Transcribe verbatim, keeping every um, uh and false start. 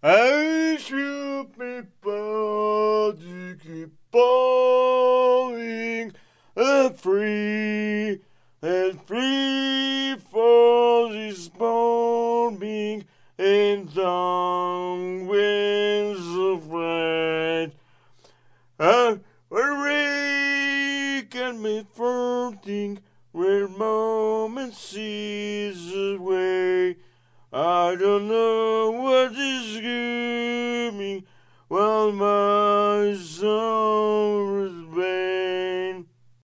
I should be proud to keep falling and free and free for this bombing and down winds of rain. And awake and me floating where moments seize away. I don't know what is giving while my summer